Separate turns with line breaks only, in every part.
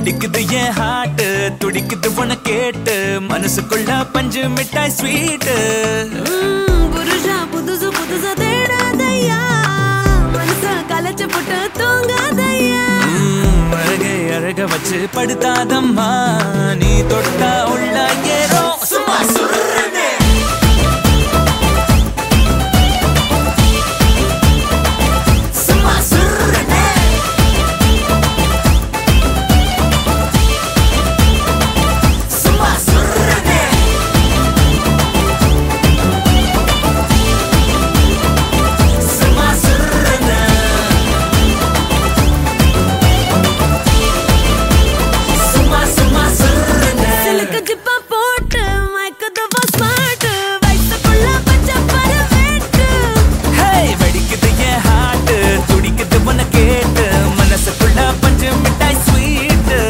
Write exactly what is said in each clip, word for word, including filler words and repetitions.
வெடிக்குது என் ஹார்ட் துடிக்குது உன கேட்டு மனசுக்குள்ள பஞ்சு மிட்டாய் ஸ்வீட்
புருஷா புதுசு புதுசா தேடாதையா மனச கலச்சு போட்டு தூங்காதையா
அழகை அழக வச்சு படுத்தாதம்மா நீ தொட்டா உள்ள ஏறும் சும்மா சுடுறனே சும்மா சுடுறனே சும்மா சுடுறனே சும்மா சுடுறனே சும்மா சும்மா சுடுறனே
சிலுக்கு ஜிப்பா போட்டு மயக்குதவா ஸ்மார்ட் வயசுக்குள்ள பச்சை பரவேட்டு
ஹே வெடிக்குது என் ஹார்ட் துடிக்குது உன கேட்டு மனசுக்குள்ள பஞ்சு மிட்டாய் ஸ்வீட்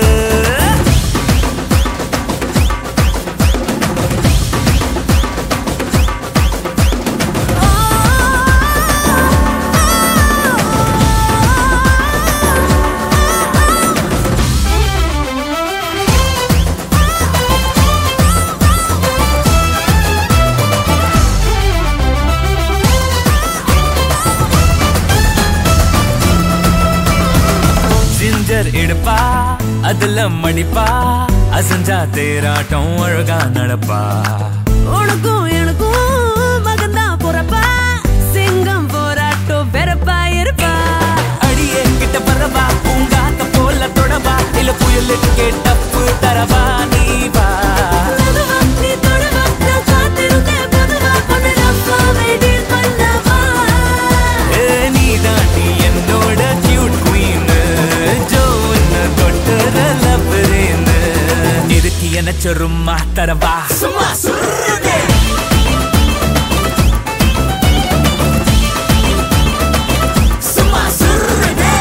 ஜிஞ்சர் இடுப்பா அதுல மடிப்பா அசஞ்சா தேராட்டம் அழகா நடப்பா
உனக்கும் எனக்கும் மகந்தா போறப்பா சிங்கம் போராட்டம் பெறப்பா இருப்பா
அடியே கிட்ட பரவா பூங்காத்த போல தொடவா இல்ல புயலுக்கு டப்பு தரவா நீ வா
மெதுவா நீ தொடுவா நான் காத்திருந்தேன் பொதுவா பொண்ணு ரப்பா வெயிட் பண்ணவா
ஏ, நீ தாண்டி என்னோட கியூட் குவீன் ஜோன்னு தொட்டுற லவ்ரேன்னு இதுக்கு என்ன சொருமா தரவா சும்மா சுடுறனே சும்மா சுடுறனே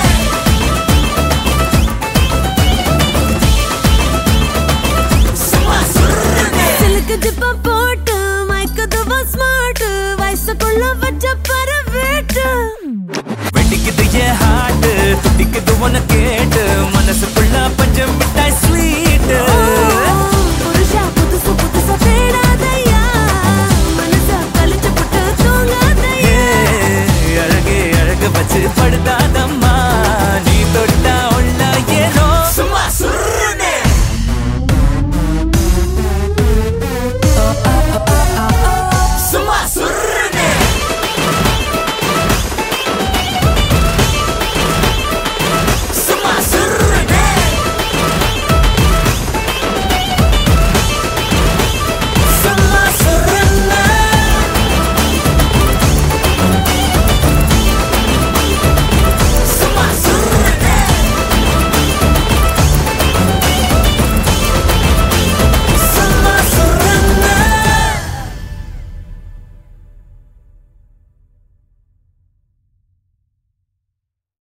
சும்மா சுடுறனே
சிலுக்கு ஜிப்பா போட்டு மயக்குதவா ஸ்மார்ட் வயசுக்குள்ள வச்ச பரவேட்டு
வெடிக்குது என் ஹார்ட் துடிக்குது உன கேட்டு மனசுக்குள்ள பஞ்சம் மிட்டாய் ஸ்வீட்
புருஷா புதுசு புதுசா தேடாதையா மனச கழிச்சு போட்டு தூங்காதையா
அழகே அழக வச்சு படுத்தாதம்மா